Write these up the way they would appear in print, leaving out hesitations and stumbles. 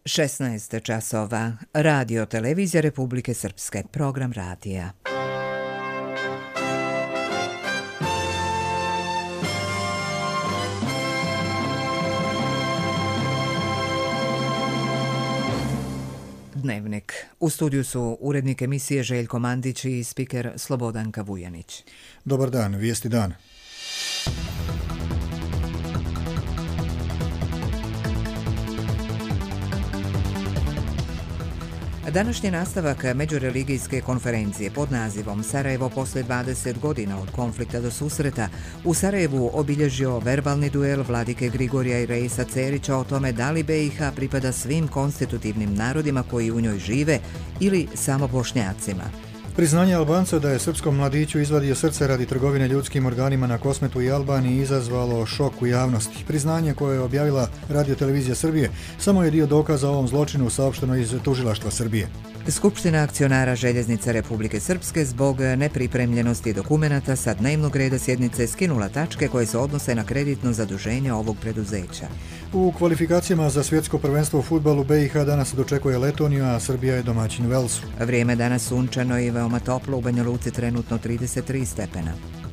16 časova. Radio Televizija Republike Srpske. Program radija. Dnevnik. U studiju su urednik emisije Željko Mandić i spiker Slobodanka Vujanić. Dobar dan, vijesti dan. Današnji nastavak međureligijske konferencije pod nazivom Sarajevo poslije 20 godina od konflikta do susreta u Sarajevu obilježio verbalni duel vladike Grigorija i Reisa Cerića o tome da li BiH pripada svim konstitutivnim narodima koji u njoj žive ili samo Bošnjacima. Priznanje Albanca da je srpskom mladiću izvadio srce radi trgovine ljudskim organima na Kosmetu i Albaniji izazvalo šok u javnosti. Priznanje koje je objavila Radio Televizija Srbije samo je dio dokaza o ovom zločinu saopšteno iz tužilaštva Srbije. Skupština akcionara Željeznice Republike Srpske zbog nepripremljenosti dokumenata sa dnevnog reda sjednice skinula tačke koje se odnose na kreditno zaduženje ovog preduzeća. U kvalifikacijama za svjetsko prvenstvo u fudbalu BiH danas dočekuje Letoniju, a Srbija je domaćin Velsu. Vrijeme danas sunčano i veoma toplo, u Banja Luci trenutno 33 stepena.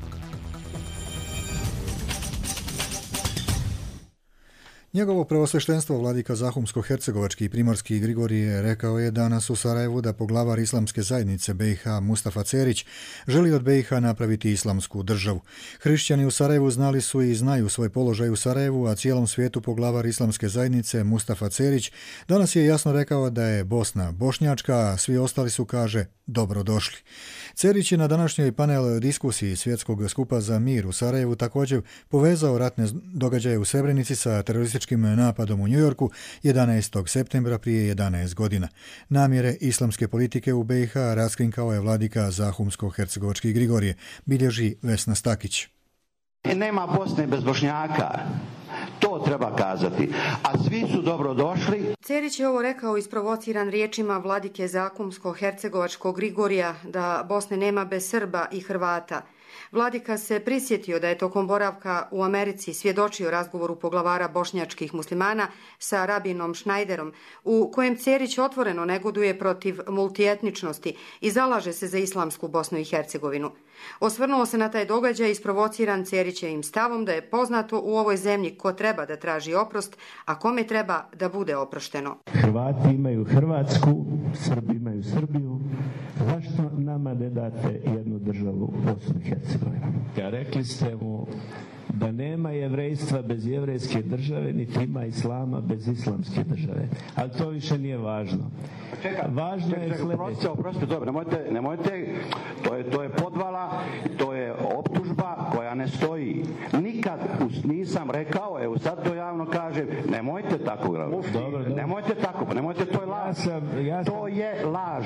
Njegovo preosveštenstvo vladika Zahumsko-hercegovački i primorski Grigorije rekao je danas u Sarajevu da poglavar islamske zajednice BiH Mustafa Cerić želi od BiH napraviti islamsku državu. Hrišćani u Sarajevu znali su i znaju svoj položaj u Sarajevu, a cijelom svijetu poglavar islamske zajednice Mustafa Cerić danas je jasno rekao da je Bosna bošnjačka, a svi ostali su, kaže, dobrodošli. Cerić je na današnjoj panel diskusiji Svjetskog skupa za mir u Sarajevu također povezao ratne događaje u Srebrenici sa terorističkim napadom u Njujorku 11. septembra prije 11 godina. Namjere islamske politike u BiH raskrinkao je vladika Zahumsko-hercegovački Grigorije, bilježi Vesna Stakić. Nema Bosne bez Bošnjaka. To treba kazati. A svi su dobrodošli. Cerić je ovo rekao isprovociran riječima vladike Zahumsko-hercegovačkog Grigorija da Bosne nema bez Srba i Hrvata. Vladika se prisjetio da je tokom boravka u Americi svjedočio razgovoru poglavara bošnjačkih muslimana sa rabinom Šnajderom, u kojem Cerić otvoreno negoduje protiv multietničnosti i zalaže se za islamsku Bosnu i Hercegovinu. Osvrnuo se na taj događaj isprovociran Cerićevim stavom da je poznato u ovoj zemlji ko treba da traži oprost, a kome treba da bude oprošteno. Hrvati imaju Hrvatsku, Srbi imaju Srbiju. Zašto nama ne date jednu državu Bosnu i Hercegovinu? Rekli ste mu da nema jevrejstva bez jevrejske države, niti ima islama bez islamske države. Ali to više nije važno. Važno je sljedeće. Oprostite, dobro, nemojte, to je podvala, to je optužba koja ne stoji. Nikad nisam rekao, evo sad to javno kažem, nemojte tako. Dobro. Nemojte tako, nemojte, to je laž. To je laž.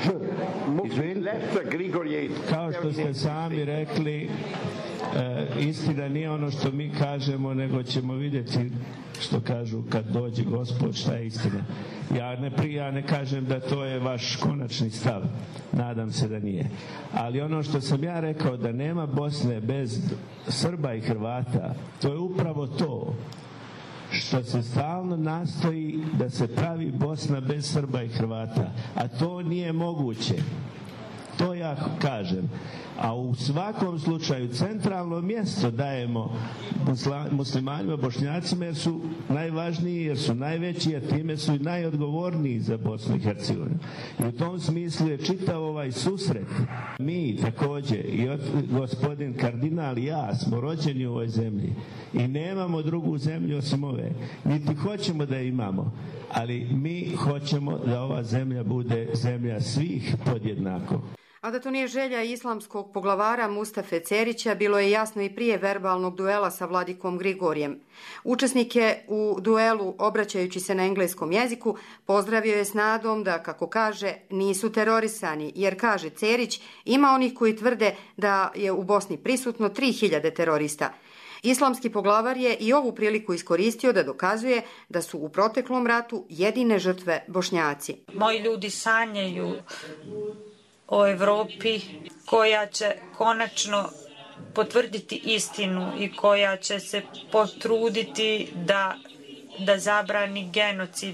Kao što ste sami rekli, istina nije ono što mi kažemo, nego ćemo vidjeti što kažu kad dođe Gospod, šta je istina. Ja ne kažem da to je vaš konačni stav, nadam se da nije. Ali ono što sam ja rekao da nema Bosne bez Srba i Hrvata, to je upravo to što se stalno nastoji da se pravi Bosna bez Srba i Hrvata, a to nije moguće. To ja kažem. A u svakom slučaju centralno mjesto dajemo muslimanima, bošnjacima, jer su najvažniji, jer su najveći, a time su i najodgovorniji za Bosnu i Hercegovinu. I u tom smislu je čitav ovaj susret. Mi također, i gospodin kardinal i ja smo rođeni u ovoj zemlji i nemamo drugu zemlju osim ove. Niti hoćemo da imamo, ali mi hoćemo da ova zemlja bude zemlja svih podjednako. A da to nije želja islamskog poglavara Mustafe Cerića bilo je jasno i prije verbalnog duela sa vladikom Grigorijem. Učesnike u duelu, obraćajući se na engleskom jeziku, pozdravio je s nadom da, kako kaže, nisu terorisani, jer, kaže Cerić, ima onih koji tvrde da je u Bosni prisutno 3000 terorista. Islamski poglavar je i ovu priliku iskoristio da dokazuje da su u proteklom ratu jedine žrtve Bošnjaci. Moji ljudi sanjaju o Evropi koja će konačno potvrditi istinu i koja će se potruditi da zabrani genocid.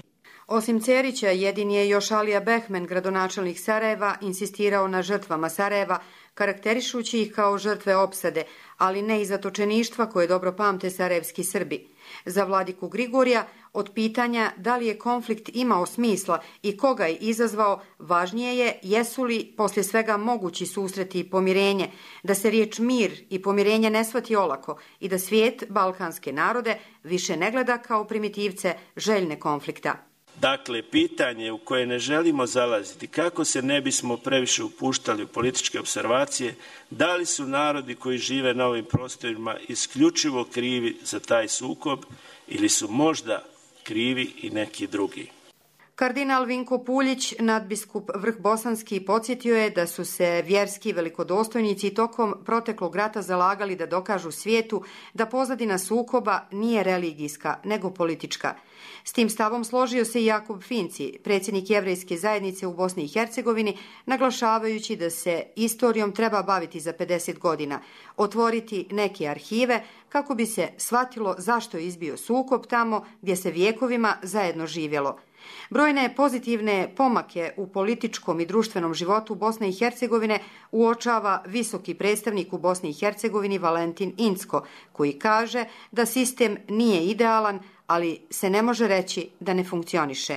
Osim Cerića, jedini je još Alija Behmen, gradonačelnik Sarajeva, insistirao na žrtvama Sarajeva, karakterišući ih kao žrtve opsade, ali ne i zatočeništva koje dobro pamte sarajevski Srbi. Za vladiku Grigorija, od pitanja da li je konflikt imao smisla i koga je izazvao, važnije je jesu li poslije svega mogući susreti i pomirenje, da se riječ mir i pomirenje ne shvati olako i da svijet balkanske narode više ne gleda kao primitivce željne konflikta. Dakle, pitanje u koje ne želimo zalaziti, kako se ne bismo previše upuštali u političke opservacije, da li su narodi koji žive na ovim prostorima isključivo krivi za taj sukob ili su možda krivi i neki drugi. Kardinal Vinko Puljić, nadbiskup Vrhbosanski, podsjetio je da su se vjerski velikodostojnici tokom proteklog rata zalagali da dokažu svijetu da pozadina sukoba nije religijska, nego politička. S tim stavom složio se i Jakub Finci, predsjednik Jevrejske zajednice u Bosni i Hercegovini, naglašavajući da se istorijom treba baviti za 50 godina, otvoriti neke arhive kako bi se shvatilo zašto je izbio sukob tamo gdje se vjekovima zajedno živjelo. Brojne pozitivne pomake u političkom i društvenom životu Bosne i Hercegovine uočava visoki predstavnik u Bosni i Hercegovini Valentin Incko, koji kaže da sistem nije idealan, ali se ne može reći da ne funkcioniše.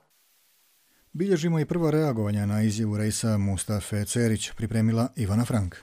Bilježimo i prvo reagovanja na izjavu Reisa Mustafe Cerić, pripremila Ivana Frank.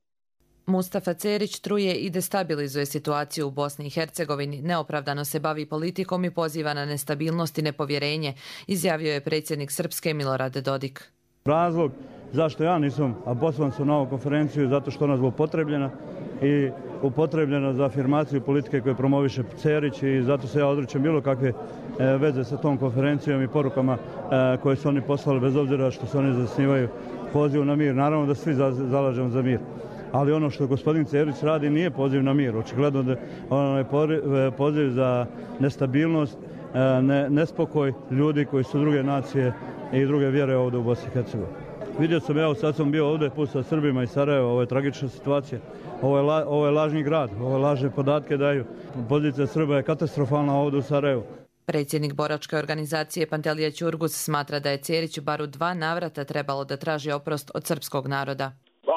Mustafa Cerić truje i destabilizuje situaciju u Bosni i Hercegovini, neopravdano se bavi politikom i poziva na nestabilnost i nepovjerenje, izjavio je predsjednik Srpske Milorad Dodik. Razlog zašto ja nisam, a poslan sam na ovu konferenciju, zato što ona je zloupotrebljena i upotrebljena za afirmaciju politike koje promoviše Cerić i zato se ja odričem bilo kakve veze sa tom konferencijom i porukama koje su oni poslali, bez obzira što se oni zasnivaju poziv na mir. Naravno da svi zalažemo za mir. Ali ono što gospodin Cerić radi nije poziv na mir. Očigledno da ono je poziv za nestabilnost, nespokoj ljudi koji su druge nacije i druge vjere ovdje u Bosni i Hercegovini. Vidio sam, evo sad sam bio ovdje sa Srbima iz Sarajeva, ovo je tragična situacija. Ovo je lažni grad, ovo lažne podatke daju. Pozicija Srba je katastrofalna ovdje u Sarajevu. Predsjednik boračke organizacije Pantelija Ćurgus smatra da je Cerić bar u 2 navrata trebalo da traži oprost od srpskog naroda.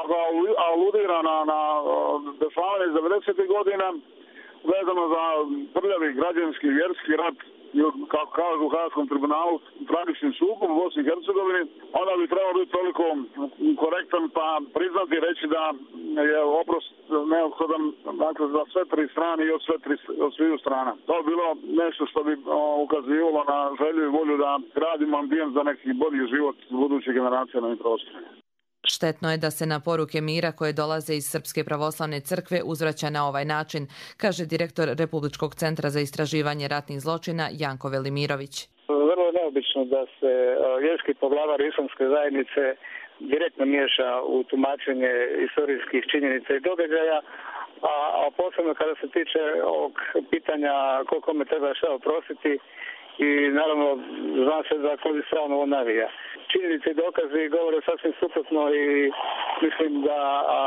Aludira na dešavanje iz 90. godina vezano za prljavi građanski vjerski rat, kako kažu u Haškom tribunalu, tragični sukob u Bosni i Hercegovini, onda bi trebalo biti toliko korektan pa priznati i reći da je oprost neophodan za sve 3 strane i od sviju strana. To bi bilo nešto što bi ukazivalo na želju i volju da gradimo ambijent za neki bolji život budućih generacija na ovim prostorima. Štetno je da se na poruke mira koje dolaze iz Srpske pravoslavne crkve uzvraća na ovaj način, kaže direktor Republičkog centra za istraživanje ratnih zločina Janko Velimirović. Vrlo je neobično da se vjerski poglavar Islamske zajednice direktno miješa u tumačenje istorijskih činjenica i događaja, a posebno kada se tiče ovog pitanja kome treba šta oprostiti i naravno zna se za koju stranu on navija. Činjenice i dokazi govore sasvim suprotno i mislim da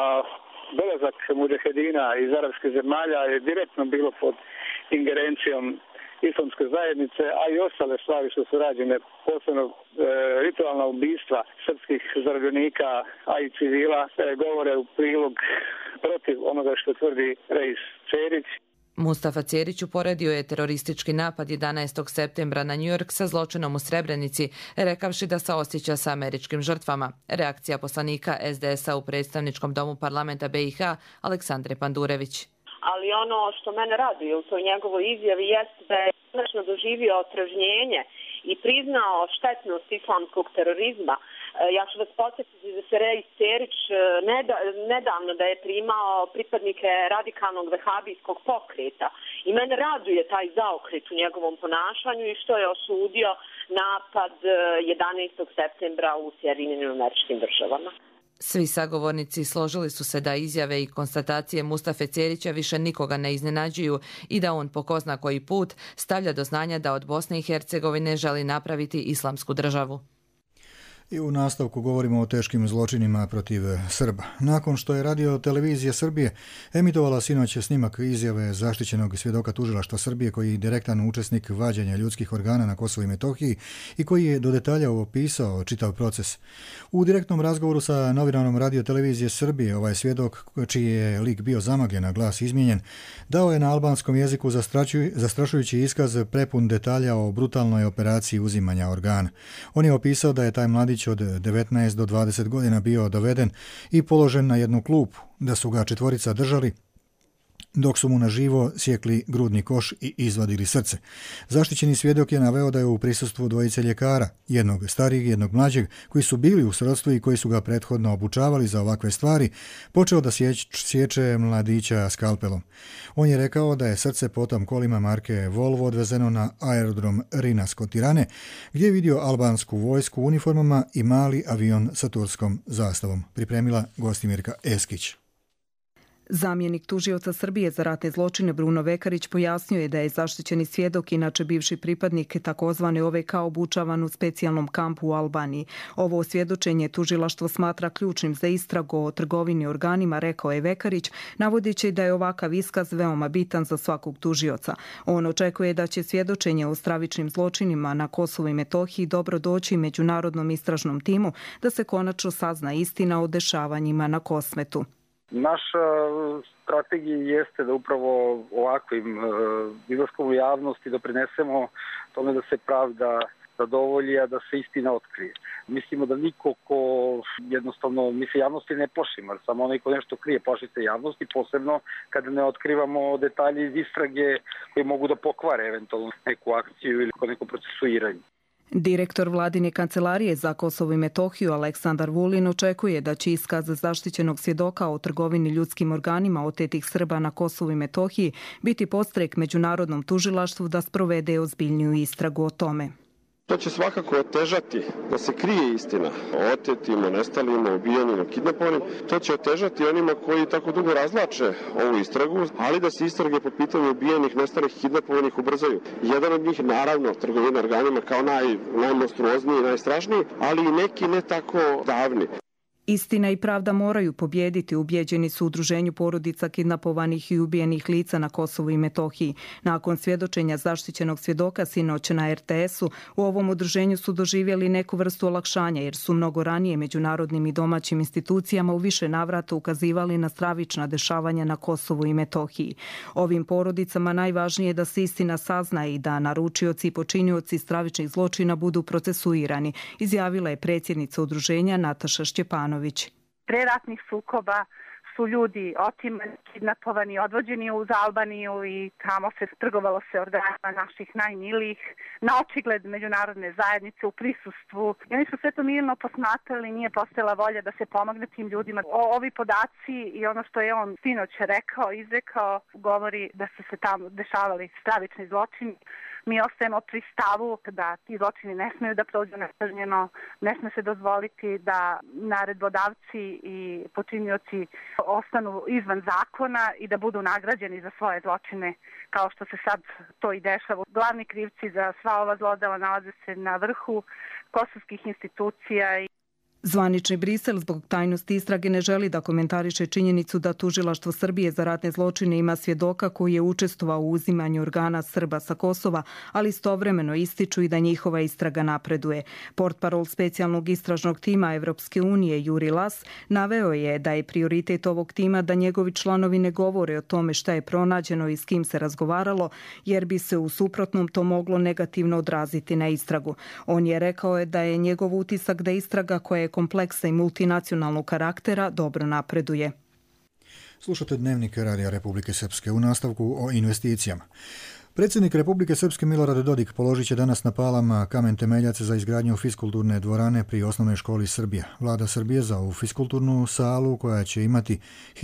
dolazak mudžahedina iz arapskih zemalja je direktno bilo pod ingerencijom Islamske zajednice, a i ostale stvari što su rađene, posebno ritualna ubistva srpskih zarobljenika, a i civila, govore u prilog protiv onoga što tvrdi Reis Cerić. Mustafa Cerić uporedio je teroristički napad 11. septembra na New York sa zločinom u Srebrenici, rekavši da se osjeća sa američkim žrtvama. Reakcija poslanika SDS-a u predstavničkom domu parlamenta BiH Aleksandre Pandurević. Ali ono što mene raduje u toj njegovoj izjavi jeste da je konačno doživio otrežnjenje i priznao štetnost islamskog terorizma. Ja ću vas podsjetiti da se Reis Cerić nedavno da je primao pripadnike radikalnog vehabijskog pokreta. I mene raduje taj zaokret u njegovom ponašanju i što je osudio napad 11. septembra u Sjedinjenim Američkim Državama. Svi sagovornici složili su se da izjave i konstatacije Mustafe Cerića više nikoga ne iznenađuju i da on po ko zna koji put stavlja do znanja da od Bosne i Hercegovine želi napraviti islamsku državu. I u nastavku govorimo o teškim zločinima protiv Srba. Nakon što je Radio Televizija Srbije emitovala sinoć snimak izjave zaštićenog svjedoka tužilaštva Srbije koji je direktan učesnik vađenja ljudskih organa na Kosovu i Metohiji i koji je do detalja opisao čitav proces. U direktnom razgovoru sa novinarom Radio Televizije Srbije ovaj svjedok, čiji je lik bio zamagljen, a glas izmijenjen, dao je na albanskom jeziku zastrašujući iskaz prepun detalja o brutalnoj operaciji uzimanja organa. On je opisao da je taj mladić od 19 do 20 godina bio doveden i položen na jednu klupu, da su ga četvorica držali dok su mu na živo sjekli grudni koš i izvadili srce. Zaštićeni svjedok je naveo da je u prisustvu dvojice ljekara, jednog starijeg i jednog mlađeg, koji su bili u srodstvu i koji su ga prethodno obučavali za ovakve stvari, počeo da sječe mladića skalpelom. On je rekao da je srce potom kolima marke Volvo odvezeno na aerodrom Rinas kod Tirane, gdje je vidio albansku vojsku u uniformama i mali avion sa turskom zastavom. Pripremila Gostimirka Eskić. Zamjenik tužioca Srbije za ratne zločine Bruno Vekarić pojasnio je da je zaštićeni svjedok, inače bivši pripadnik takozvane OVK, obučavan u specijalnom kampu u Albaniji. Ovo osvjedočenje tužilaštvo smatra ključnim za istragu o trgovini organima, rekao je Vekarić, navodeći da je ovakav iskaz veoma bitan za svakog tužioca. On očekuje da će svjedočenje o stravičnim zločinima na Kosovu i Metohiji dobro doći međunarodnom istražnom timu da se konačno sazna istina o dešavanjima na Kosmetu. Naša strategija jeste da upravo ovakvim izlaskom u javnosti doprinesemo tome da se pravda zadovolji, a da se istina otkrije. Mislimo da niko ko jednostavno se javnosti ne plaši, jer samo onaj ko nešto krije plaši se javnosti, posebno kada ne otkrivamo detalje iz istrage koji mogu da pokvare eventualno neku akciju ili neko procesuiranje. Direktor vladine kancelarije za Kosovo i Metohiju Aleksandar Vulin očekuje da će iskaz zaštićenog svjedoka o trgovini ljudskim organima otetih Srba na Kosovu i Metohiji biti podstrek međunarodnom tužilaštvu da sprovede ozbiljniju istragu o tome. To će svakako otežati da se krije istina o otetima, nestalima, ubijanima, kidnapovanim. To će otežati onima koji tako dugo razvlače ovu istragu, ali da se istrage po pitanju ubijanih, nestalih i kidnapovanih ubrzaju. Jedan od njih, naravno, trgovina organima kao najmonstruozniji i najstrašniji, ali i neki ne tako davni. Istina i pravda moraju pobijediti, ubjeđeni su u udruženju porodica kidnapovanih i ubijenih lica na Kosovu i Metohiji. Nakon svjedočenja zaštićenog svjedoka sinoć na RTS-u, u ovom udruženju su doživjeli neku vrstu olakšanja jer su mnogo ranije međunarodnim i domaćim institucijama u više navrata ukazivali na stravična dešavanja na Kosovu i Metohiji. Ovim porodicama najvažnije je da se istina sazna i da naručioci i počinioci stravičnih zločina budu procesuirani, izjavila je predsjednica udruženja Nataša Šćepanović. Pre ratnih sukoba su ljudi otimani, kidnapovani, odvođeni uz Albaniju i tamo se trgovalo se organima naših najmilijih, na očigled međunarodne zajednice u prisustvu. I oni su sve to mirno posmatrali, nije postojala volja da se pomogne tim ljudima. Ovi podaci i ono što je on sinoć izrekao, govori da su se tamo dešavali stravični zločini. Mi ostajemo pri stavu da ti zločini ne smiju da prođu nekažnjeno, ne smije se dozvoliti da naredbodavci i počinioci ostanu izvan zakona i da budu nagrađeni za svoje zločine, kao što se sad to i dešava. Glavni krivci za sva ova zlodela nalaze se na vrhu kosovskih institucija. Zvanični Brisel zbog tajnosti istrage ne želi da komentariše činjenicu da tužilaštvo Srbije za ratne zločine ima svjedoka koji je učestvovao u uzimanju organa Srba sa Kosova, ali istovremeno ističu i da njihova istraga napreduje. Portparol specijalnog istražnog tima Evropske unije Juri Las naveo je da je prioritet ovog tima da njegovi članovi ne govore o tome šta je pronađeno i s kim se razgovaralo, jer bi se u suprotnom to moglo negativno odraziti na istragu. On je rekao da je njegov utisak da istraga koja je kompleksa i multinacionalnog karaktera dobro napreduje. Slušate Dnevnik Radija Republike Srpske u nastavku o investicijama. Predsjednik Republike Srpske Milorad Dodik položit će danas na Palama kamen temeljac za izgradnju fiskulturne dvorane pri osnovnoj školi Srbija. Vlada Srbije za ovu fiskulturnu salu, koja će imati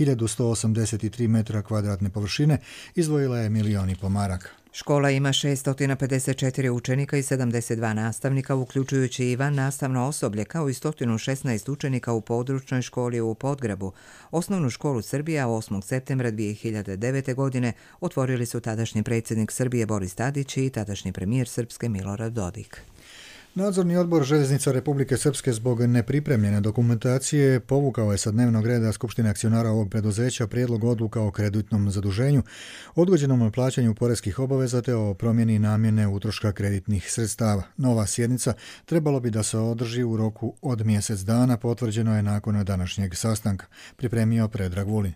1183 metra kvadratne površine, izdvojila je 1,5 miliona maraka. Škola ima 654 učenika i 72 nastavnika, uključujući i van nastavno osoblje, kao i 116 učenika u područnoj školi u Podgrabu. Osnovnu školu Srbija 8. septembra 2009. godine otvorili su tadašnji predsjednik Srbije Boris Tadić i tadašnji premijer Srpske Milorad Dodik. Nadzorni odbor Željeznica Republike Srpske zbog nepripremljene dokumentacije povukao je sa dnevnog reda Skupštine akcionara ovog preduzeća prijedlog odluka o kreditnom zaduženju, odgođenom plaćanju poreskih obaveza te o promjeni namjene utroška kreditnih sredstava. Nova sjednica trebalo bi da se održi u roku od mjesec dana, potvrđeno je nakon današnjeg sastanka, pripremio Predrag Vulin.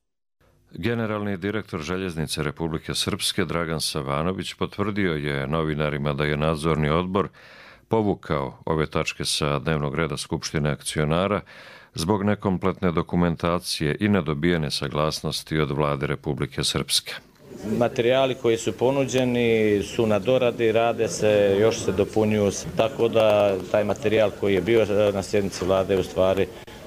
Generalni direktor Željeznice Republike Srpske Dragan Savanović potvrdio je novinarima da je nadzorni odbor povukao ove tačke sa dnevnog reda Skupštine akcionara zbog nekompletne dokumentacije i nedobijene saglasnosti od Vlade Republike Srpske. Materijali koji su ponuđeni su na doradi, rade se, još se dopunjuju, tako da taj materijal koji je bio na sjednici Vlade u stvari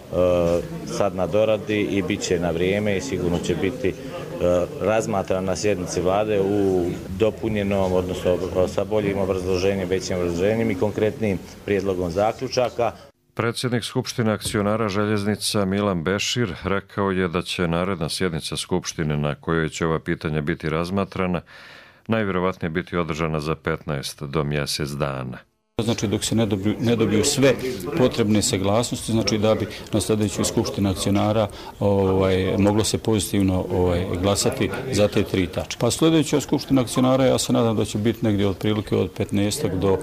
sad na doradi i bit će na vrijeme i sigurno će biti razmatran na sjednici Vlade u dopunjenom, odnosno sa boljim obrazloženjem, većim obrazloženjem i konkretnim prijedlogom zaključaka. Predsjednik Skupštine akcionara Željeznica Milan Bešir rekao je da će naredna sjednica Skupštine na kojoj će ova pitanja biti razmatrana najvjerovatnije biti održana za 15 do mjesec dana. Znači dok se ne dobiju sve potrebne saglasnosti, znači da bi na sljedećoj skupštini akcionara moglo se pozitivno glasati za te 3 tačke. Pa sljedeća skupština akcionara ja se nadam da će biti negdje otprilike od 15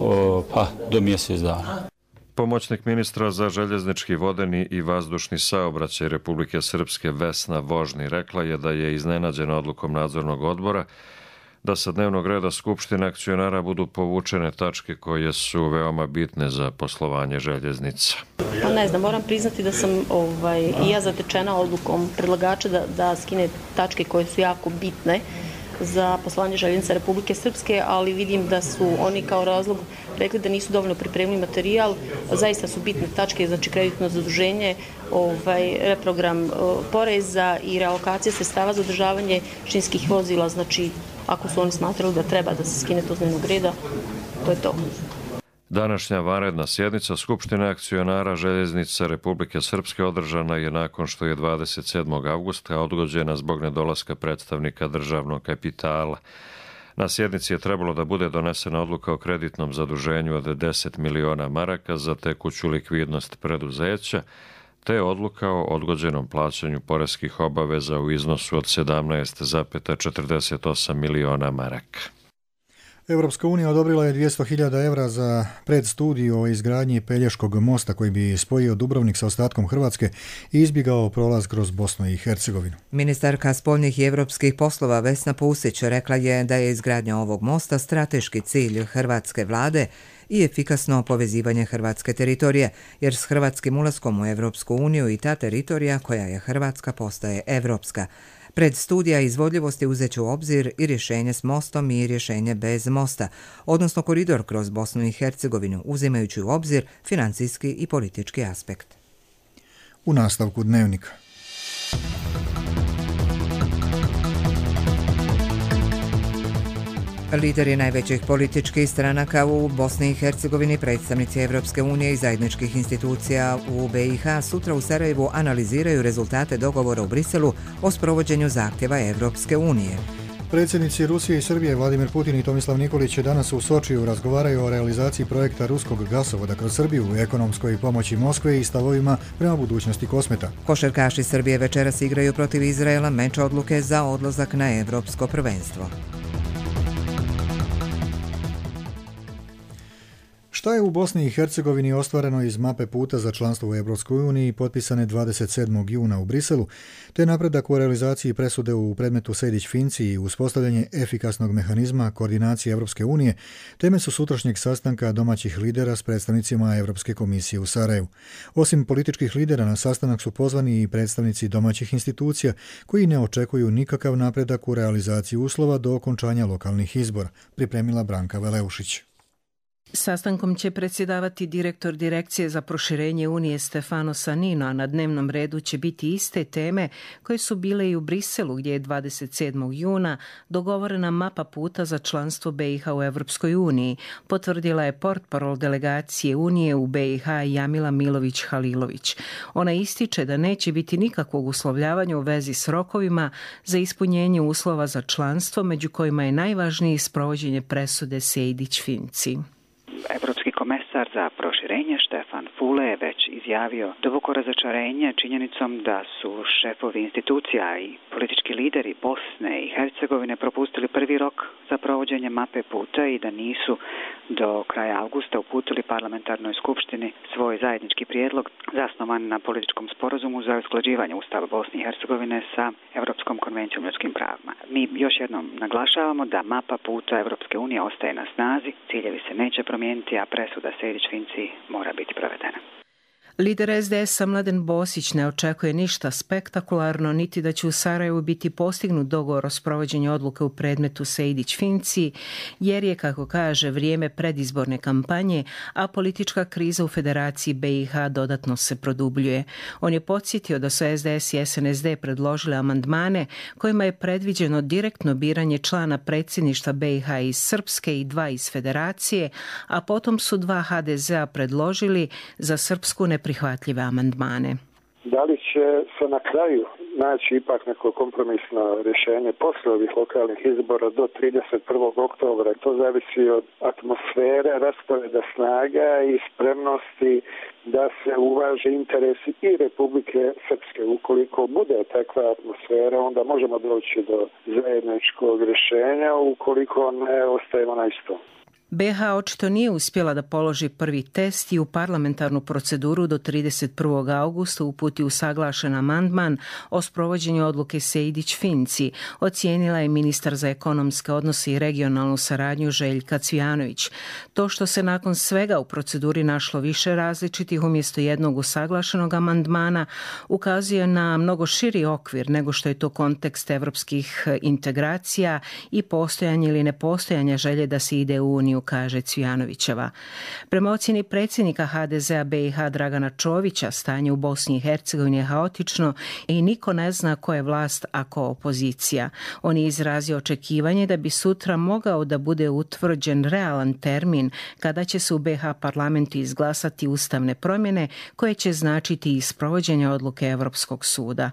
do mjesec dana. Pomoćnik ministra za željeznički, vodeni i vazdušni saobraćaj Republike Srpske Vesna Vožni rekla je da je iznenađena odlukom nadzornog odbora da sa dnevnog reda Skupštine akcionara budu povučene tačke koje su veoma bitne za poslovanje željeznica. Pa ne znam, moram priznati da sam i ja zatečena odlukom predlagača da skine tačke koje su jako bitne za poslovanje željeznica Republike Srpske, ali vidim da su oni kao razlog rekli da nisu dovoljno pripremili materijal. Zaista su bitne tačke, znači kreditno zaduženje, reprogram poreza i realokacija sredstava za održavanje šinskih vozila. Znači, ako su oni smatrali da treba da se skine to s dnevnog reda, to je to. Današnja vanredna sjednica Skupštine akcionara Željeznica Republike Srpske održana je nakon što je 27. avgusta odgođena zbog nedolaska predstavnika državnog kapitala. Na sjednici je trebalo da bude donesena odluka o kreditnom zaduženju od 10 miliona maraka za tekuću likvidnost preduzeća, te odluka o odgođenom plaćanju poreskih obaveza u iznosu od 17,48 miliona maraka. Europska unija odobrila je 200.000 evra za predstudiju o izgradnji Pelješkog mosta koji bi spojio Dubrovnik sa ostatkom Hrvatske i izbjegao prolaz kroz Bosnu i Hercegovinu. Ministarka spoljnih i europskih poslova Vesna Pusić rekla je da je izgradnja ovog mosta strateški cilj hrvatske vlade i efikasno povezivanje hrvatske teritorije, jer s hrvatskim ulaskom u Europsku uniju i ta teritorija koja je hrvatska postaje evropska. Predstudija izvodljivosti uzet će u obzir i rješenje s mostom i rješenje bez mosta, odnosno koridor kroz Bosnu i Hercegovinu, uzimajući u obzir financijski i politički aspekt. U nastavku dnevnika. Lideri najvećih političkih stranaka u Bosni i Hercegovini, predstavnici Evropske unije i zajedničkih institucija u BiH sutra u Sarajevu analiziraju rezultate dogovora u Briselu o sprovođenju zahtjeva Evropske unije. Predsjednici Rusije i Srbije Vladimir Putin i Tomislav Nikolić danas u Sočiju razgovaraju o realizaciji projekta ruskog gasovoda kroz Srbiju, u ekonomskoj pomoći Moskve i stavovima prema budućnosti Kosmeta. Košarkaši Srbije večeras igraju protiv Izraela meč odluke za odlazak na evropsko prvenstvo. Šta je u Bosni i Hercegovini ostvareno iz mape puta za članstvo u Europskoj uniji potpisane 27. juna u Briselu, te napredak u realizaciji presude u predmetu Sejdić-Finci i uspostavljanje efikasnog mehanizma koordinacije Europske unije, teme su sutrašnjeg sastanka domaćih lidera s predstavnicima Europske komisije u Sarajevu. Osim političkih lidera na sastanak su pozvani i predstavnici domaćih institucija koji ne očekuju nikakav napredak u realizaciji uslova do okončanja lokalnih izbora, pripremila Branka Veleušić. Sastankom će predsjedavati direktor Direkcije za proširenje Unije Stefano Sanino, a na dnevnom redu će biti iste teme koje su bile i u Briselu, gdje je 27. juna dogovorena mapa puta za članstvo BiH u Evropskoj uniji, potvrdila je portparol delegacije Unije u BiH Jamila Milović-Halilović. Ona ističe da neće biti nikakvog uslovljavanja u vezi s rokovima za ispunjenje uslova za članstvo, među kojima je najvažniji sprovođenje presude Sejdić-Finci. Evropski komesar za proširenje Štefan Füle je već izjavio duboko razočarenje činjenicom da su šefovi institucija i politički lideri Bosne i Hercegovine propustili prvi rok za provođenje mape puta i da nisu do kraja avgusta uputili parlamentarnoj skupštini svoj zajednički prijedlog zasnovan na političkom sporazumu za usklađivanje Ustava Bosne i Hercegovine sa Europskom konvencijom o ljudskim pravima. Mi još jednom naglašavamo da mapa puta Europske unije ostaje na snazi, ciljevi se neće promijeniti, a presuda Sejdić-Finci mora biti provedena. Lider SDS-a Mladen Bosić ne očekuje ništa spektakularno, niti da će u Sarajevu biti postignut dogovor o sprovođenju odluke u predmetu Sejdić-Finci, jer je, kako kaže, vrijeme predizborne kampanje, a politička kriza u Federaciji BiH dodatno se produbljuje. On je podsjetio da su SDS i SNSD predložile amandmane kojima je predviđeno direktno biranje člana predsjedništva BiH iz Srpske i 2 iz Federacije, a potom su 2 HDZ-a predložili za Srpsku neprihvatljive amandmane. Da li će se na kraju naći ipak neko kompromisno rješenje posle ovih lokalnih izbora do 31. oktobra? To zavisi od atmosfere, rasporeda snaga i spremnosti da se uvaže interesi i Republike Srpske. Ukoliko bude takva atmosfera, onda možemo doći do zajedničkog rješenja, ukoliko ne ostajemo na istom. BiH očito nije uspjela da položi prvi test i u parlamentarnu proceduru do 31. augusta uputi usaglašen amandman o sprovođenju odluke Sejdić-Finci, ocijenila je ministar za ekonomske odnose i regionalnu saradnju Željka Cvijanović. To što se nakon svega u proceduri našlo više različitih umjesto jednog usaglašenog amandmana ukazuje na mnogo širi okvir nego što je to kontekst evropskih integracija i postojanje ili nepostojanja želje da se ide u Uniju, kaže Cvijanovićeva. Prema ocjeni predsjednika HDZ-a BiH Dragana Čovića, stanje u Bosni i Hercegovini je haotično i niko ne zna ko je vlast, a ko opozicija. On je izrazio očekivanje da bi sutra mogao da bude utvrđen realan termin kada će se u BiH parlamentu izglasati ustavne promjene koje će značiti i sprovođenje odluke Europskog suda.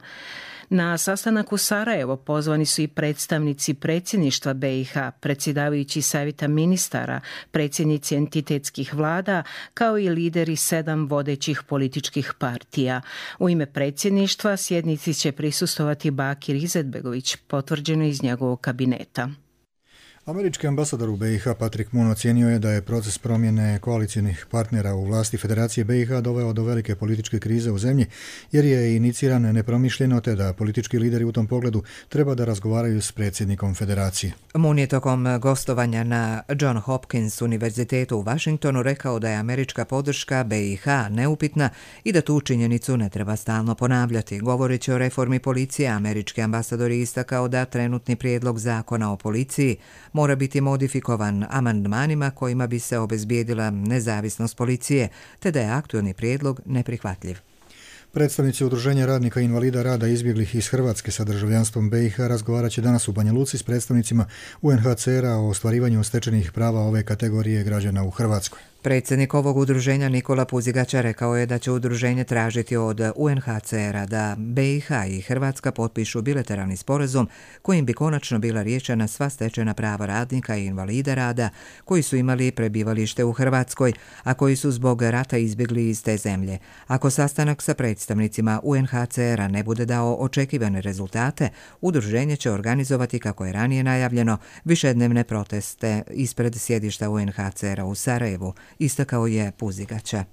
Na sastanak u Sarajevo pozvani su i predstavnici predsjedništva BiH, predsjedavajući savjeta ministara, predsjednici entitetskih vlada, kao i lideri 7 vodećih političkih partija. U ime predsjedništva sjednici će prisustovati Bakir Izetbegović, potvrđeno iz njegovog kabineta. Američki ambasador u BiH Patrick Moon ocijenio je da je proces promjene koalicijnih partnera u vlasti Federacije BiH doveo do velike političke krize u zemlji, jer je iniciran nepromišljeno, te da politički lideri u tom pogledu treba da razgovaraju s predsjednikom Federacije. Moon je tokom gostovanja na John Hopkins univerzitetu u Washingtonu rekao da je američka podrška BiH neupitna i da tu činjenicu ne treba stalno ponavljati. Govoreći o reformi policije, američki ambasador je istakao da trenutni prijedlog zakona o policiji mora biti modifikovan amandmanima kojima bi se obezbijedila nezavisnost policije, te da je aktualni prijedlog neprihvatljiv. Predstavnici Udruženja radnika i invalida rada izbjeglih iz Hrvatske sa državljanstvom BiH razgovarat će danas u Banja Luci s predstavnicima UNHCR-a o ostvarivanju stečenih prava ove kategorije građana u Hrvatskoj. Predsjednik ovog udruženja Nikola Puzigača rekao je da će udruženje tražiti od UNHCR-a da BiH i Hrvatska potpišu bilateralni sporazum kojim bi konačno bila riješena sva stečena prava radnika i invalida rada koji su imali prebivalište u Hrvatskoj, a koji su zbog rata izbjegli iz te zemlje. Ako sastanak sa predstavnicima UNHCR-a ne bude dao očekivane rezultate, udruženje će organizovati, kako je ranije najavljeno, višednevne proteste ispred sjedišta UNHCR-a u Sarajevu, istakao je Puzigača.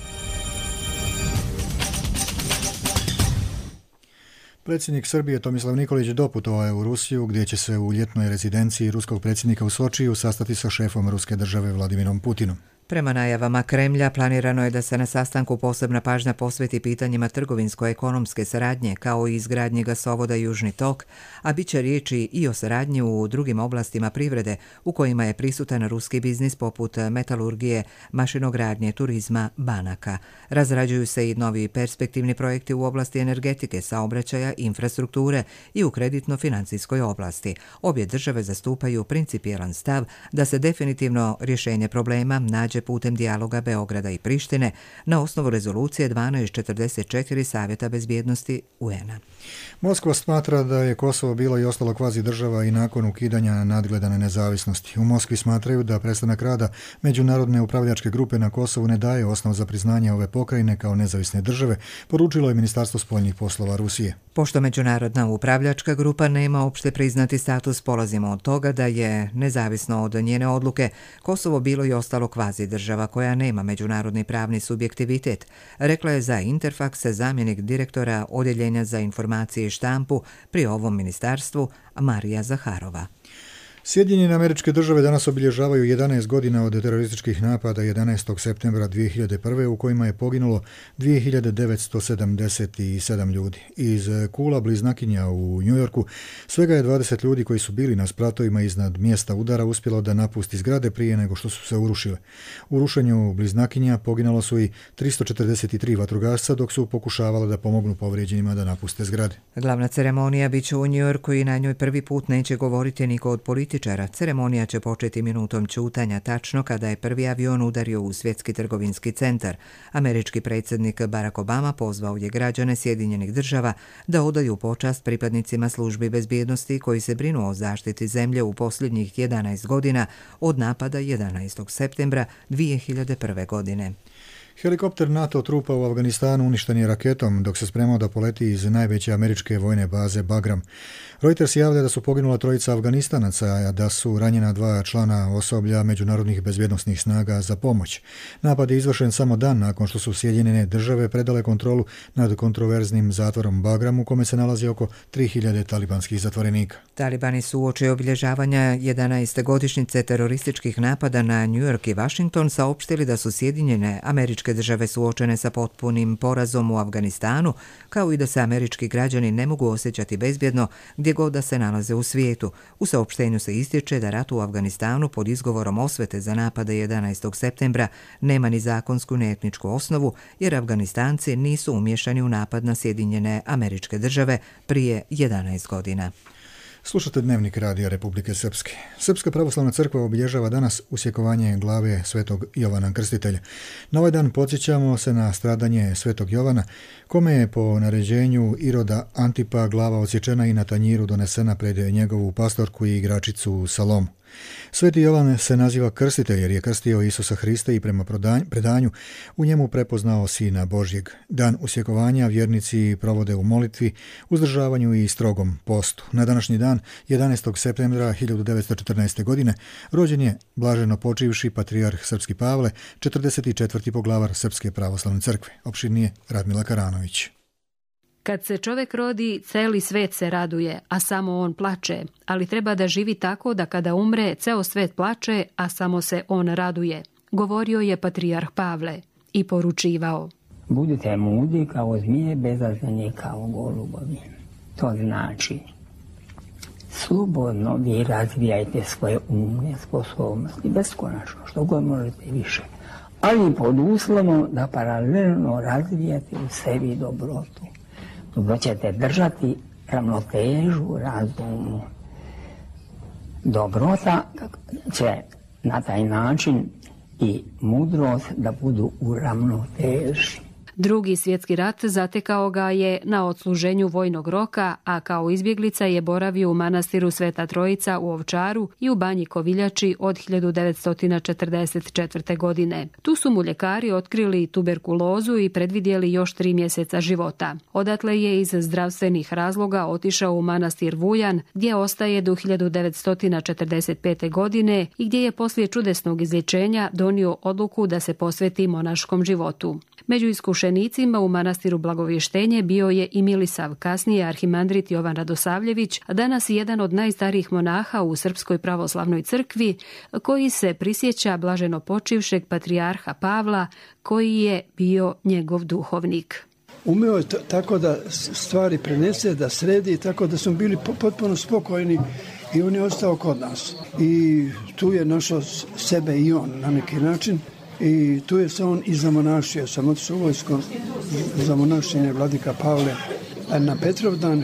Predsjednik Srbije Tomislav Nikolić doputovao je u Rusiju, gdje će se u ljetnoj rezidenciji ruskog predsjednika u Sočiju sastati sa šefom ruske države Vladimirom Putinom. Prema najavama Kremlja, planirano je da se na sastanku posebna pažnja posveti pitanjima trgovinsko-ekonomske saradnje, kao i izgradnji gasovoda Južni tok, a bit će riječi i o saradnji u drugim oblastima privrede u kojima je prisutan ruski biznis poput metalurgije, mašinogradnje, turizma, banaka. Razrađuju se i novi perspektivni projekti u oblasti energetike, saobraćaja, infrastrukture i u kreditno-financijskoj oblasti. Obje države zastupaju principijelan stav da se definitivno rješenje problema nađe će putem dijaloga Beograda i Prištine na osnovu rezolucije 1244 Savjeta bezbjednosti UN-a. Moskva smatra da je Kosovo bilo i ostalo kvazi država i nakon ukidanja nadgledane nezavisnosti. U Moskvi smatraju da prestanak rada Međunarodne upravljačke grupe na Kosovu ne daje osnov za priznanje ove pokrajine kao nezavisne države, poručilo je Ministarstvo spoljnih poslova Rusije. Pošto Međunarodna upravljačka grupa nema opšte priznati status, polazimo od toga da je, nezavisno od njene odluke, Kosovo bilo i ostalo kvazi država koja nema međunarodni pravni subjektivitet, rekla je za Interfax zamjenik direktora Odjeljenja za informacije i štampu pri ovom ministarstvu Marija Zaharova. Sjedinjene Američke Države danas obilježavaju 11 godina od terorističkih napada 11. septembra 2001. u kojima je poginulo 2977 ljudi. Iz kula bliznakinja u Njujorku svega je 20 ljudi koji su bili na spratovima iznad mjesta udara uspjelo da napusti zgrade prije nego što su se urušile. U rušenju bliznakinja poginalo su i 343 vatrogasca dok su pokušavali da pomognu povrijeđenima da napuste zgrade. Glavna ceremonija biće u Njujorku i na njoj prvi put neće govoriti niko od političara. Ceremonija će početi minutom ćutanja tačno kada je prvi avion udario u svjetski trgovinski centar. Američki predsjednik Barack Obama pozvao je građane Sjedinjenih Država da odaju počast pripadnicima službi bezbjednosti koji se brinu o zaštiti zemlje u posljednjih 11 godina od napada 11. septembra 2001. godine. Helikopter NATO trupa u Afganistanu uništen je raketom dok se spremao da poleti iz najveće američke vojne baze Bagram. Reuters javlja da su poginula 3 Afganistanaca, a da su ranjena 2 člana osoblja međunarodnih bezbjednosnih snaga za pomoć. Napad je izvršen samo dan nakon što su Sjedinjene Države predale kontrolu nad kontroverznim zatvorom Bagram u kome se nalazi oko 3000 talibanskih zatvorenika. Talibani su uoči obilježavanja 11. godišnjice terorističkih napada na New York i Washington saopštili da su Sjedinjene Američke Države suočene sa potpunim porazom u Afganistanu, kao i da se američki građani ne mogu osjećati bezbjedno gdje god da se nalaze u svijetu. U saopštenju se ističe da rat u Afganistanu pod izgovorom osvete za napade 11. septembra nema ni zakonsku ni etničku osnovu, jer Afganistanci nisu umješani u napad na Sjedinjene Američke Države prije 11 godina. Slušate Dnevnik Radija Republike Srpske. Srpska pravoslavna crkva obilježava danas usjekovanje glave svetog Jovana Krstitelja. Na ovaj dan podsjećamo se na stradanje svetog Jovana, kome je po naređenju Iroda Antipa glava odsječena i na tanjiru donesena pred njegovu pastorku i igračicu Salomu. Sveti Jovan se naziva krstitelj jer je krstio Isusa Hrista i prema predanju u njemu prepoznao Sina Božjeg. Dan usjekovanja vjernici provode u molitvi, uzdržavanju i strogom postu. Na današnji dan, 11. septembra 1914. godine, rođen je blaženo počivši patrijarh Srpski Pavle, 44. poglavar Srpske pravoslavne crkve. Opširnije Radmila Karanović. Kad se čovek rodi, celi svet se raduje, a samo on plače, ali treba da živi tako da kada umre, ceo svet plače, a samo se on raduje, govorio je patrijarh Pavle i poručivao. Budite mudri kao zmije, bezazdani kao golubovi. To znači, slobodno vi razvijajte svoje umne sposobnosti, beskonačno, što god možete više, ali pod uslovom da paralelno razvijate u sebi dobrotu. Dobro ćete držati ravnotežu razumu. Dobrota će na taj način i mudrost da budu u ravnoteži. Drugi svjetski rat zatekao ga je na odsluženju vojnog roka, a kao izbjeglica je boravio u manastiru Sveta Trojica u Ovčaru i u Banji Koviljači od 1944. godine. Tu su mu ljekari otkrili tuberkulozu i predvidjeli još 3 mjeseca života. Odatle je iz zdravstvenih razloga otišao u manastir Vujan, gdje ostaje do 1945. godine i gdje je poslije čudesnog izlječenja donio odluku da se posveti monaškom životu. Među iskušenicima u manastiru Blagovještenje bio je i Milisav, kasnije arhimandrit Jovan Radosavljević, a danas jedan od najstarijih monaha u Srpskoj pravoslavnoj crkvi, koji se prisjeća blaženo počivšeg patrijarha Pavla, koji je bio njegov duhovnik. Umeo je tako da stvari prenese, da sredi, tako da smo bili potpuno spokojni i on je ostao kod nas. I tu je našao sebe i on na neki način. I tu je se on i zamonašio. Sam otišao u vojsko za monašenje vladika Pavle na Petrovdan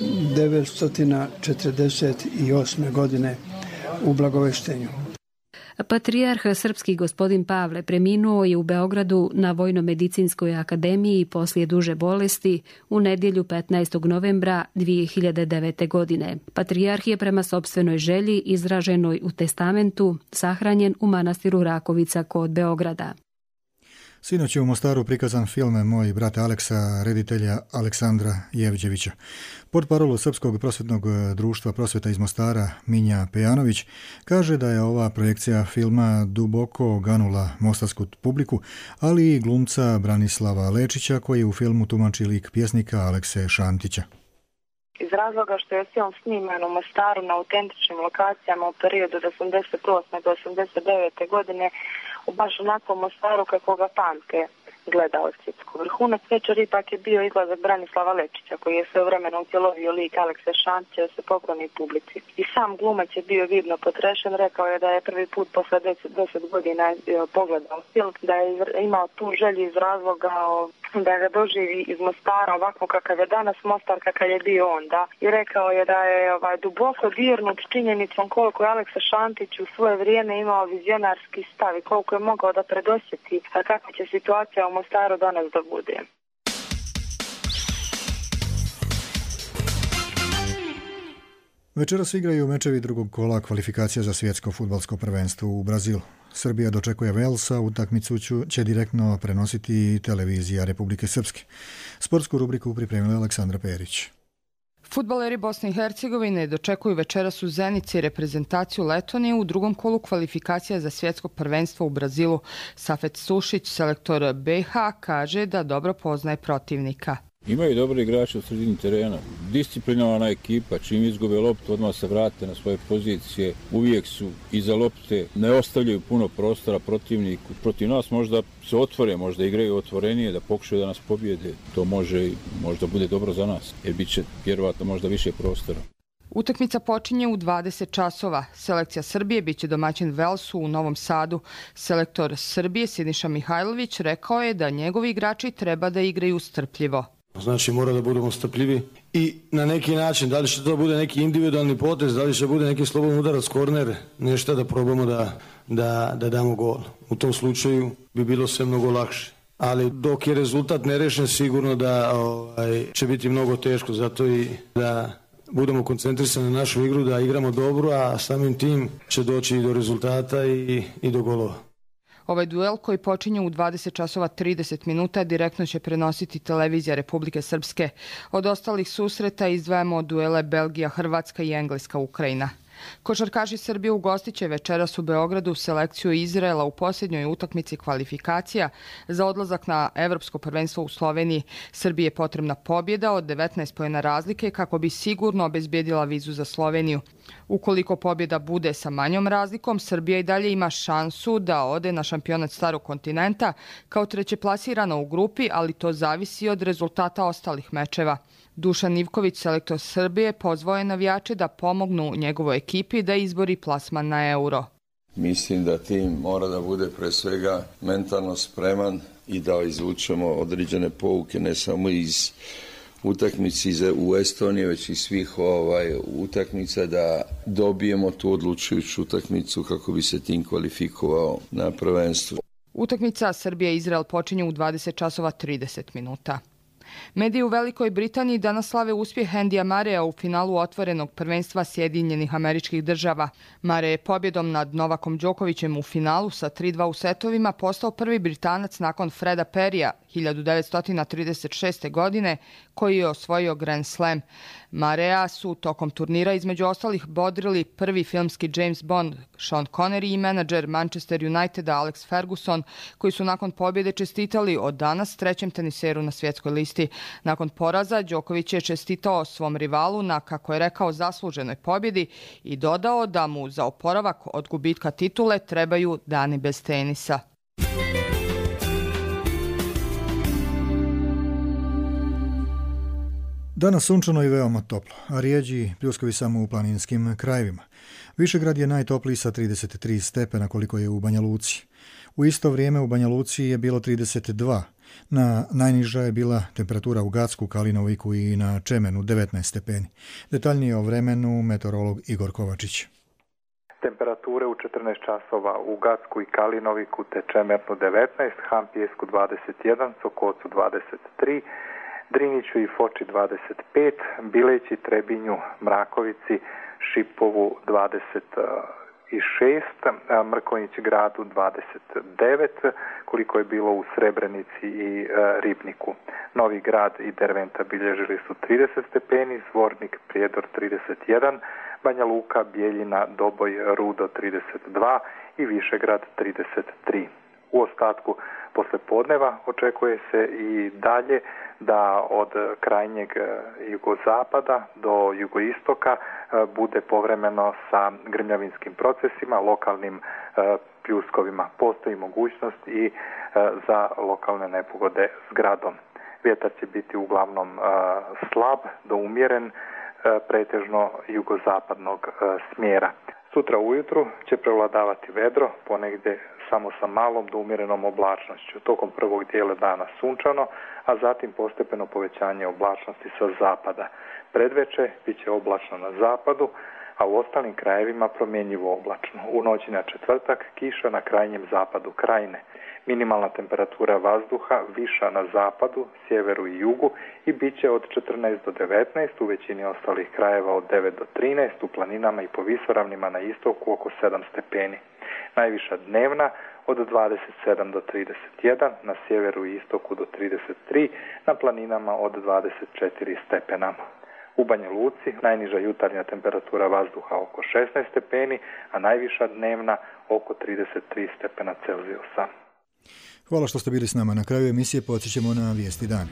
1948. godine u Blagoveštenju. Patrijarh srpski gospodin Pavle preminuo je u Beogradu na Vojno-medicinskoj akademiji poslije duže bolesti u nedjelju 15. novembra 2009. godine. Patrijarh je prema sopstvenoj želji izraženoj u testamentu sahranjen u manastiru Rakovica kod Beograda. Sinoć je u Mostaru prikazan film Moj brat Aleksa, reditelja Aleksandra Jevđevića. Portparol Srpskog prosvjetnog društva prosvjeta iz Mostara, Minja Pejanović, kaže da je ova projekcija filma duboko ganula mostarsku publiku, ali i glumca Branislava Lečića, koji je u filmu tumači lik pjesnika Alekse Šantića. Iz razloga što je film sniman u Mostaru na autentičnim lokacijama u periodu od 88. do 89. godine, u baš onakvom Mostaru kako ga pamte gledaoci. Vrhunac večer ipak je bio izlazak Branislava Lečića, koji je svevremeno utjelovio lik Alekse Šantića da se pokloni publici. I sam glumac je bio vidno potrešen, rekao je da je prvi put posle 10 godina pogledao film, da je imao tu želju iz razloga da ga doživi iz Mostara ovako kakav je danas Mostar, kakav je bio onda. I rekao je da je duboko dirnut činjenicom koliko je Aleksa Šantić u svoje vrijeme imao vizionarski stav i koliko je mogao da predosjeti kakva će situacija u Mostaru danas da bude. Večeras igraju mečevi drugog kola kvalifikacija za svjetsko fudbalsko prvenstvo u Brazilu. Srbija dočekuje Velsa, utakmicu će direktno prenositi televizija Republike Srpske. Sportsku rubriku pripremila Aleksandra Perić. Fudbaleri Bosne i Hercegovine dočekuju večeras u Zenici reprezentaciju Letonije u drugom kolu kvalifikacija za svjetsko prvenstvo u Brazilu. Safet Sušić, selektor BiH, kaže da dobro poznaje protivnika. Imaju dobre igrače u sredini terena. Disciplinovana ekipa, čim izgube loptu, odmah se vrate na svoje pozicije. Uvijek su iza lopte, ne ostavljaju puno prostora protivniku. Protiv nas možda se otvore, možda igraju otvorenije, da pokušaju da nas pobjede. To možda bude dobro za nas, jer bit će vjerovatno možda više prostora. Utakmica počinje u 20 časova. Selekcija Srbije biće domaćin Velsu u Novom Sadu. Selektor Srbije Siniša Mihajlović rekao je da njegovi igrači treba da igraju strpljivo. Znači mora da budemo strpljivi i na neki način, da li će to bude neki individualni potez, da li će bude neki slobodan udarac, korner, nešto da probamo da damo gol. U tom slučaju bi bilo sve mnogo lakše. Ali dok je rezultat nerešen, sigurno da će biti mnogo teško, zato i da budemo koncentrisani na našu igru, da igramo dobro, a samim tim će doći i do rezultata i do golova. Ovaj duel koji počinje u 20 časova 30 minuta direktno će prenositi televizija Republike Srpske. Od ostalih susreta izdvajamo duele Belgija, Hrvatska i Engleska, Ukrajina. Košarkaši Srbije ugostit će večeras u Beogradu selekciju Izraela u posljednjoj utakmici kvalifikacija za odlazak na Evropsko prvenstvo u Sloveniji. Srbiji je potrebna pobjeda od 19 poena razlike kako bi sigurno obezbjedila vizu za Sloveniju. Ukoliko pobjeda bude sa manjom razlikom, Srbija i dalje ima šansu da ode na šampionat Starog kontinenta kao trećeplasirana u grupi, ali to zavisi od rezultata ostalih mečeva. Dušan Ivković, selektor Srbije, pozvao je navijače da pomognu njegovoj ekipi da izbori plasman na Euro. Mislim da tim mora da bude pre svega mentalno spreman i da izvučemo određene pouke ne samo iz utakmici u Estoniji, već i svih utakmica, da dobijemo tu odlučujuću utakmicu kako bi se tim kvalifikovao na prvenstvo. Utakmica Srbija-Izrael počinje u 20 časova 30 minuta. Mediji u Velikoj Britaniji danas slave uspjeh Andyja Murraya u finalu otvorenog prvenstva Sjedinjenih Američkih Država. Murray je pobjedom nad Novakom Đokovićem u finalu sa 3-2 u setovima postao prvi Britanac nakon Freda Perrya 1936. godine koji je osvojio Grand Slam. Murraya su tokom turnira između ostalih bodrili prvi filmski James Bond Sean Connery i menadžer Manchester Uniteda Alex Ferguson, koji su nakon pobjede čestitali od danas trećem teniseru na svjetskoj listi. Nakon poraza Đoković je čestitao svom rivalu na, kako je rekao, zasluženoj pobjedi i dodao da mu za oporavak od gubitka titule trebaju dani bez tenisa. Danas sunčano i veoma toplo, a rijeđi pljuskovi samo u planinskim krajevima. Višegrad je najtopliji sa 33 stepena koliko je u Banja Luci. U isto vrijeme u Banja Luci je bilo 32. Najniža je bila temperatura u Gacku, Kalinoviku i na Čemenu 19 stepeni. Detaljnije o vremenu meteorolog Igor Kovačić. Temperature u 14 časova u Gacku i Kalinoviku te Čemernu 19, Hampijesku 21, Sokocu 23, Driniću i Foči 25, Bileći, Trebinju, Mrakovici, Šipovu 26, Mrkonjić gradu 29, koliko je bilo u Srebrenici i Ribniku. Novi grad i Derventa bilježili su 30 stepeni, Zvornik, Prijedor 31, Banja Luka, Bijeljina, Doboj, Rudo 32 i Višegrad 33. U ostatku poslepodneva očekuje se i dalje da od krajnjeg jugozapada do jugoistoka bude povremeno sa grmljavinskim procesima, lokalnim pljuskovima. Postoji mogućnost i za lokalne nepogode s gradom. Vjetar će biti uglavnom slab do umjeren, pretežno jugozapadnog smjera. Sutra ujutru će prevladavati vedro, ponegdje samo sa malom do umjerenom oblačnošću. Tokom prvog dijela dana sunčano, a zatim postepeno povećanje oblačnosti sa zapada. Predveče bit će oblačno na zapadu, a u ostalim krajevima promjenjivo oblačno. U noći na četvrtak kiša na krajnjem zapadu krajine. Minimalna temperatura vazduha viša na zapadu, sjeveru i jugu i bit će od 14 do 19, u većini ostalih krajeva od 9 do 13, u planinama i po visoravnima na istoku oko 7 stepeni. Najviša dnevna od 27 do 31, na sjeveru i istoku do 33, na planinama od 24 stepena. U Banja Luci najniža jutarnja temperatura vazduha oko 16 stepeni, a najviša dnevna oko 33 stepena Celzijusa. Hvala što ste bili s nama. Na kraju emisije podsjećamo na vijesti dana.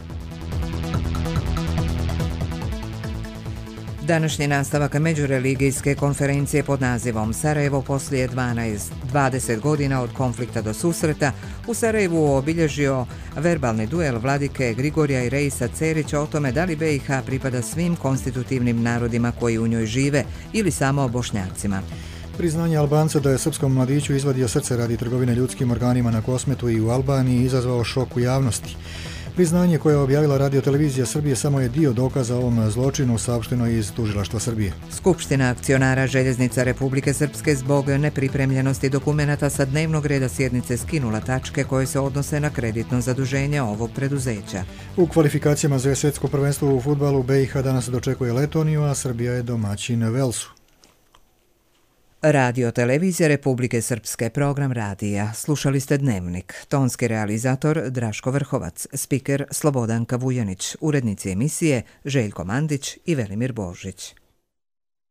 Današnji nastavak međureligijske konferencije pod nazivom Sarajevo poslije 20 godina od konflikta do susreta u Sarajevu obilježio verbalni duel vladike Grigorija i Reisa Cerića o tome da li BiH pripada svim konstitutivnim narodima koji u njoj žive ili samo Bošnjacima. Priznanje Albanca da je srpskom mladiću izvadio srce radi trgovine ljudskim organima na Kosmetu i u Albaniji izazvao šok u javnosti. Priznanje koje je objavila radiotelevizija Srbije samo je dio dokaza o ovom zločinu, saopšteno iz tužilaštva Srbije. Skupština akcionara Željeznica Republike Srpske zbog nepripremljenosti dokumenata sa dnevnog reda sjednice skinula tačke koje se odnose na kreditno zaduženje ovog preduzeća. U kvalifikacijama za svjetsko prvenstvo u fudbalu BiH danas dočekuje Letoniju, a Srbija je domaćin Velsu. Radio televizija Republike Srpske, program radija. Slušali ste Dnevnik. Tonski realizator Draško Vrhovac, spiker Slobodanka Vujanić, urednici emisije Željko Mandić i Velimir Božić.